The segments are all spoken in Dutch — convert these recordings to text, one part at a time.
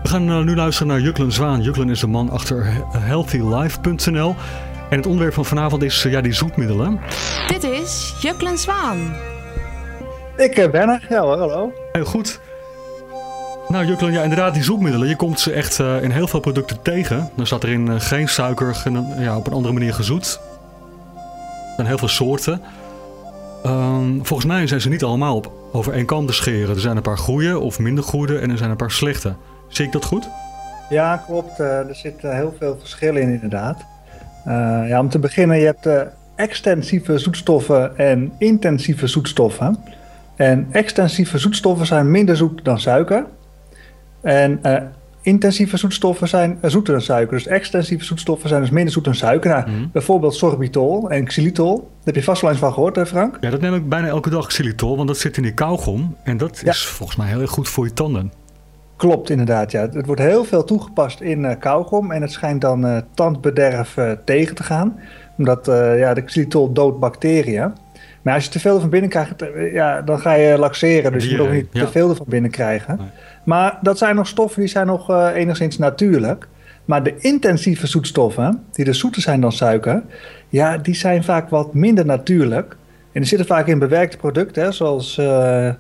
gaan nu luisteren naar Juklen Zwaan. Juklen is de man achter healthylife.nl. En het onderwerp van vanavond is die zoetmiddelen. Dit is Juklen Zwaan. Ik ben er. Ja hoor, hallo. Heel goed. Nou Juklen, ja inderdaad, die zoetmiddelen. Je komt ze echt in heel veel producten tegen. Dan staat erin geen suiker, op een andere manier gezoet. Er zijn heel veel soorten. Volgens mij zijn ze niet allemaal over één kam te scheren. Er zijn een paar goede of minder goede en er zijn een paar slechte. Zie ik dat goed? Ja, klopt. Er zitten heel veel verschillen in inderdaad. Om te beginnen, je hebt extensieve zoetstoffen en intensieve zoetstoffen. En extensieve zoetstoffen zijn minder zoet dan suiker. En intensieve zoetstoffen zijn zoeter dan suiker. Dus extensieve zoetstoffen zijn dus minder zoet dan suiker. Nou, bijvoorbeeld sorbitol en xylitol. Daar heb je vast wel eens van gehoord, hè Frank? Ja, dat neem ik bijna elke dag, xylitol. Want dat zit in die kauwgom. En dat is volgens mij heel erg goed voor je tanden. Klopt, inderdaad. Ja. Het wordt heel veel toegepast in kauwgom. En het schijnt dan tandbederf tegen te gaan. Omdat de xylitol doodt bacteriën. Maar als je te veel ervan binnen krijgt, dan ga je laxeren. Dus je moet ook niet te veel ervan binnen krijgen. Nee. Maar dat zijn nog stoffen die zijn nog enigszins natuurlijk. Maar de intensieve zoetstoffen, die dus zoeter zijn dan suiker, die zijn vaak wat minder natuurlijk. En die zitten vaak in bewerkte producten, hè, zoals dat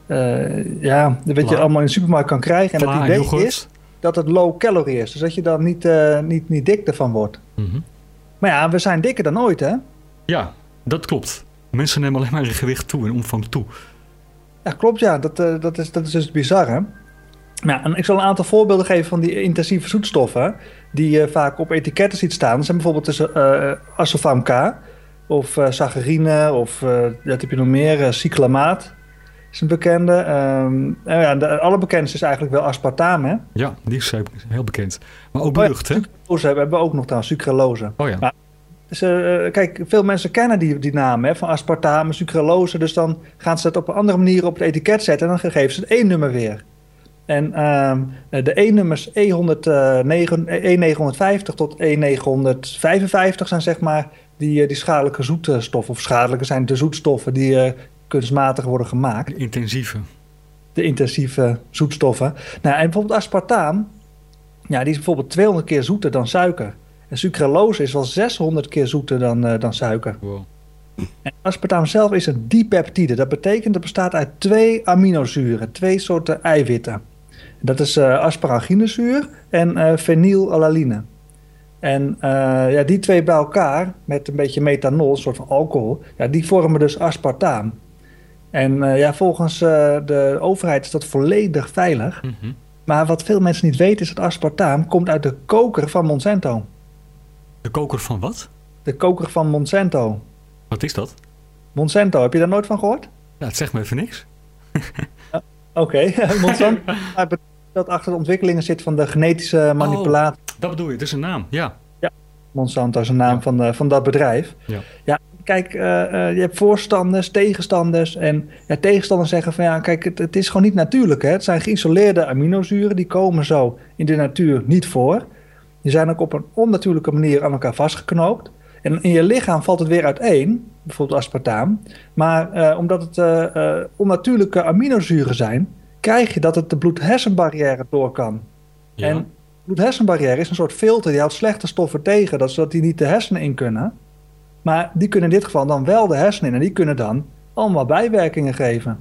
je allemaal in de supermarkt kan krijgen. En het idee yoghurt is dat het low calorie is. Dus dat je dan niet dik ervan wordt. Mm-hmm. Maar ja, we zijn dikker dan ooit, hè? Ja, dat klopt. Mensen nemen alleen maar in gewicht toe, in omvang toe. Ja, klopt, ja. Dat is dus bizar, hè? Ja, en ik zal een aantal voorbeelden geven van die intensieve zoetstoffen die je vaak op etiketten ziet staan. Dat zijn bijvoorbeeld Asofam K of saccharine of dat heb je nog meer, cyclamaat is een bekende. De allerbekendste is eigenlijk wel aspartaam, hè? Ja, die is heel bekend. Maar ook berucht, hè? Sucralose hebben we ook nog trouwens, sucralose. Oh ja. Maar, dus, kijk, veel mensen kennen die naam hè, van aspartaam, sucralose. Dus dan gaan ze dat op een andere manier op het etiket zetten en dan geven ze het E-nummer weer. En de E-nummers E950 tot E955 zijn zeg maar die schadelijke zoetstoffen. Of schadelijke zijn de zoetstoffen die kunstmatig worden gemaakt. De intensieve zoetstoffen. Nou, en bijvoorbeeld aspartaam, die is bijvoorbeeld 200 keer zoeter dan suiker. En sucralose is wel 600 keer zoeter dan suiker. Wow. En aspartaam zelf is een dipeptide. Dat betekent dat het bestaat uit 2 aminozuren, 2 soorten eiwitten. Dat is asparaginezuur en fenylalanine. En die 2 bij elkaar, met een beetje methanol, een soort van alcohol, die vormen dus aspartaam. En volgens de overheid is dat volledig veilig. Mm-hmm. Maar wat veel mensen niet weten is dat aspartaam komt uit de koker van Monsanto. De koker van wat? De koker van Monsanto. Wat is dat? Monsanto, heb je daar nooit van gehoord? Ja, het zegt me even niks. Oké. Monsanto dat achter de ontwikkelingen zit van de genetische manipulatie. Dat bedoel je, het is een naam, ja. Ja, Monsanto is een naam van dat bedrijf. Ja, kijk, je hebt voorstanders, tegenstanders. En tegenstanders zeggen van kijk, het is gewoon niet natuurlijk. Hè? Het zijn geïsoleerde aminozuren, die komen zo in de natuur niet voor. Die zijn ook op een onnatuurlijke manier aan elkaar vastgeknoopt. En in je lichaam valt het weer uiteen, bijvoorbeeld aspartaam. Maar omdat het onnatuurlijke aminozuren zijn, krijg je dat het de bloed-hersenbarrière door kan. Ja. En de bloed-hersenbarrière is een soort filter, die houdt slechte stoffen tegen, zodat die niet de hersenen in kunnen. Maar die kunnen in dit geval dan wel de hersenen in. En die kunnen dan allemaal bijwerkingen geven.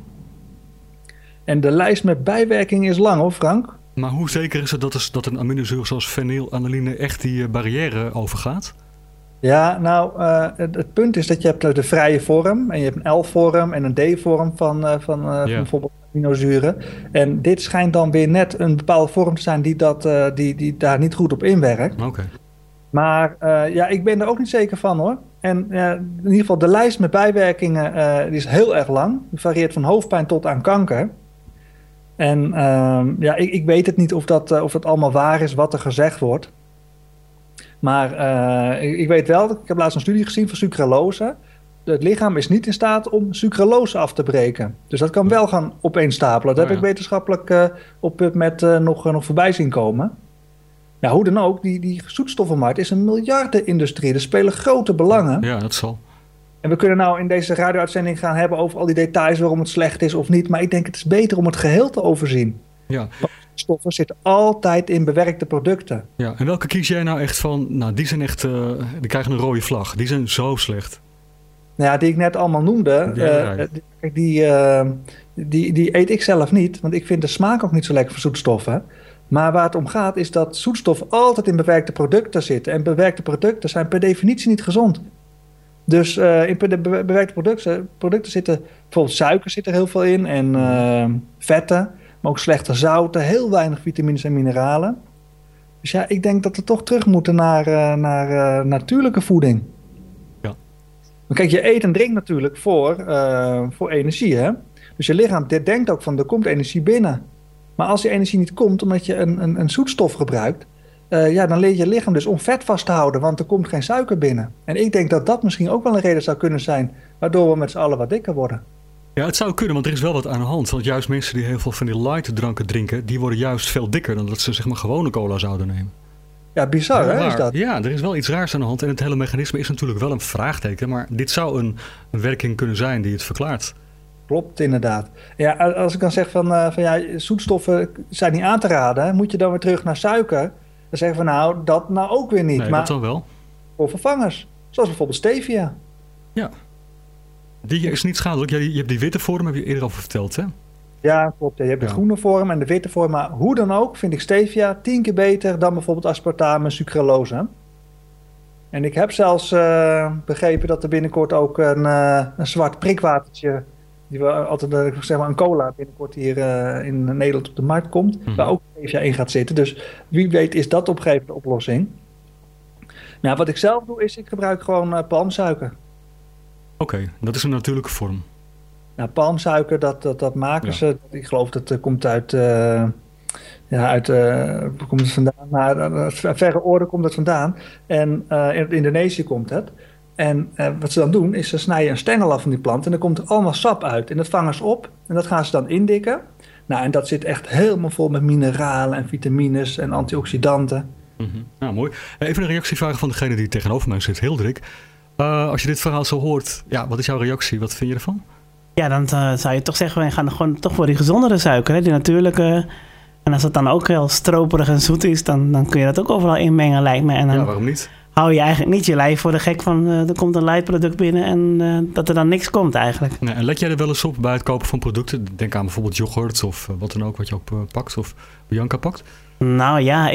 En de lijst met bijwerkingen is lang hoor, Frank. Maar hoe zeker is het dat een aminozuur zoals fenylalanine echt die barrière overgaat? Ja, nou, het punt is dat je hebt de vrije vorm en je hebt een L-vorm en een D-vorm van bijvoorbeeld aminozuren. En dit schijnt dan weer net een bepaalde vorm te zijn die daar niet goed op inwerkt. Okay. Maar ik ben er ook niet zeker van hoor. En in ieder geval de lijst met bijwerkingen die is heel erg lang. Die varieert van hoofdpijn tot aan kanker. En ik weet het niet of dat allemaal waar is wat er gezegd wordt. Maar ik weet wel, ik heb laatst een studie gezien van sucralose. Het lichaam is niet in staat om sucralose af te breken. Dus dat kan wel gaan opeenstapelen. Dat heb ik wetenschappelijk op PubMed nog voorbij zien komen. Ja, hoe dan ook, die zoetstoffenmarkt is een miljardenindustrie. Er spelen grote belangen. Ja, dat zal. En we kunnen nou in deze radio-uitzending gaan hebben over al die details waarom het slecht is of niet. Maar ik denk het is beter om het geheel te overzien. Ja. zoetstoffen zitten altijd in bewerkte producten. Ja, en welke kies jij nou echt van? Nou, die zijn echt, die krijgen een rode vlag. Die zijn zo slecht. Nou ja, die ik net allemaal noemde, die eet ik zelf niet. Want ik vind de smaak ook niet zo lekker van zoetstoffen. Maar waar het om gaat is dat zoetstoffen altijd in bewerkte producten zitten. En bewerkte producten zijn per definitie niet gezond. Dus in de bewerkte producten zitten, bijvoorbeeld suiker zit er heel veel in. En vetten, maar ook slechte zouten. Heel weinig vitamines en mineralen. Dus ja, ik denk dat we toch terug moeten naar natuurlijke voeding. Ja. Maar kijk, je eet en drinkt natuurlijk voor energie, hè? Dus je lichaam denkt ook van, er komt energie binnen. Maar als die energie niet komt, omdat je een zoetstof gebruikt, dan leert je lichaam dus om vet vast te houden, want er komt geen suiker binnen. En ik denk dat dat misschien ook wel een reden zou kunnen zijn, waardoor we met z'n allen wat dikker worden. Ja, het zou kunnen, want er is wel wat aan de hand. Want juist mensen die heel veel van die light dranken drinken, die worden juist veel dikker dan dat ze zeg maar gewone cola zouden nemen. Ja, bizar hè, is dat? Ja, er is wel iets raars aan de hand. En het hele mechanisme is natuurlijk wel een vraagteken, maar dit zou een werking kunnen zijn die het verklaart. Klopt, inderdaad. Ja, als ik dan zeg van zoetstoffen zijn niet aan te raden, moet je dan weer terug naar suiker. Dan zeggen we nou, dat nou ook weer niet. Nee, maar dat dan wel. Voor vervangers, zoals bijvoorbeeld stevia. Ja, die is niet schadelijk. Ja, je hebt die witte vorm, heb je eerder over verteld, hè? Ja, klopt. Ja. Je hebt de groene vorm en de witte vorm. Maar hoe dan ook vind ik stevia 10 keer beter dan bijvoorbeeld aspartame en sucralose. En ik heb zelfs begrepen dat er binnenkort ook een zwart prikwatertje, die we altijd, zeg maar een cola binnenkort hier in Nederland op de markt komt, waar ook stevia in gaat zitten. Dus wie weet is dat op een gegeven moment de oplossing. Nou, wat ik zelf doe is, ik gebruik gewoon palmsuiker. Oké, dat is een natuurlijke vorm. Nou, palmsuiker, dat maken ze. Ik geloof dat komt uit komt het vandaan? Nou, verre oorden komt het vandaan. En in Indonesië komt het. En wat ze dan doen, is ze snijden een stengel af van die plant. En dan komt er allemaal sap uit. En dat vangen ze op. En dat gaan ze dan indikken. Nou, en dat zit echt helemaal vol met mineralen en vitamines en antioxidanten. Mm-hmm. Nou, mooi. Even een reactie vragen van degene die tegenover mij zit, Hildrik. Als je dit verhaal zo hoort, ja, wat is jouw reactie? Wat vind je ervan? Ja, dan zou je toch zeggen, we gaan gewoon toch voor die gezondere suiker, hè? Die natuurlijke. En als het dan ook heel stroperig en zoet is, dan kun je dat ook overal inmengen, lijkt me. En dan waarom niet? Hou je eigenlijk niet je lijf voor de gek van, er komt een light product binnen en dat er dan niks komt eigenlijk. Nee, en let jij er wel eens op bij het kopen van producten? Denk aan bijvoorbeeld yoghurt of wat dan ook, wat je ook pakt of Bianca pakt? Nou ja,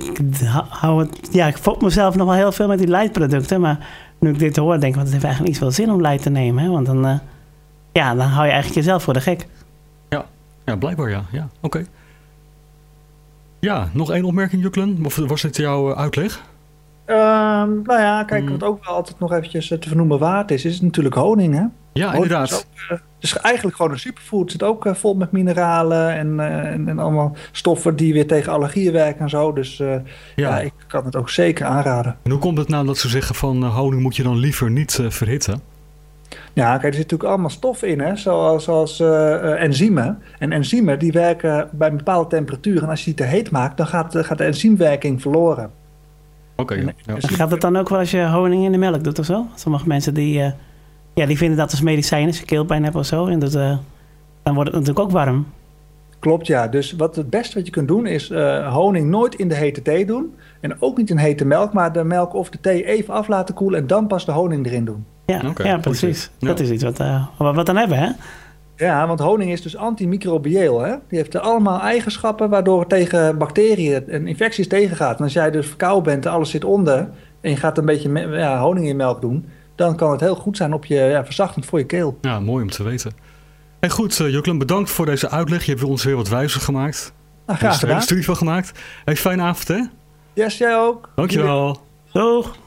ik fok mezelf nog wel heel veel met die light producten, maar nu ik dit hoor, denk ik, want het heeft eigenlijk niet veel zin om light te nemen, hè? Want dan hou je eigenlijk jezelf voor de gek. Ja, blijkbaar ja. Oké. Ja, nog één opmerking, Juklen? Of was dit jouw uitleg? Nou ja, kijk, wat ook wel altijd nog eventjes te vernoemen waard is natuurlijk honing, hè? Ja, honing inderdaad. Het is eigenlijk gewoon een superfood. Het zit ook vol met mineralen en allemaal stoffen die weer tegen allergieën werken en zo. Dus ik kan het ook zeker aanraden. En hoe komt het nou dat ze zeggen van honing moet je dan liever niet verhitten? Ja, kijk, er zit natuurlijk allemaal stoffen in, hè? Zoals enzymen. En enzymen die werken bij een bepaalde temperatuur. En als je die te heet maakt, dan gaat de enzymwerking verloren. Oké. Gaat het dan ook wel als je honing in de melk doet of zo? Sommige mensen die vinden dat als medicijn, als je keelpijn hebt of zo. En dan wordt het natuurlijk ook warm. Klopt, ja. Dus het beste wat je kunt doen is honing nooit in de hete thee doen. En ook niet in hete melk, maar de melk of de thee even af laten koelen en dan pas de honing erin doen. Ja, precies. Ja. Dat is iets wat we dan hebben, hè? Ja, want honing is dus antimicrobieel, hè? Die heeft allemaal eigenschappen waardoor het tegen bacteriën en infecties tegengaat. En als jij dus verkouden bent en alles zit onder en je gaat een beetje honing in melk doen, dan kan het heel goed zijn verzachtend voor je keel. Ja, mooi om te weten. En goed, Juklen, bedankt voor deze uitleg. Je hebt ons weer wat wijzer gemaakt. Nou, graag gedaan. Er een studie van gemaakt. Fijne avond, hè? Yes, jij ook. Dankjewel. Doeg.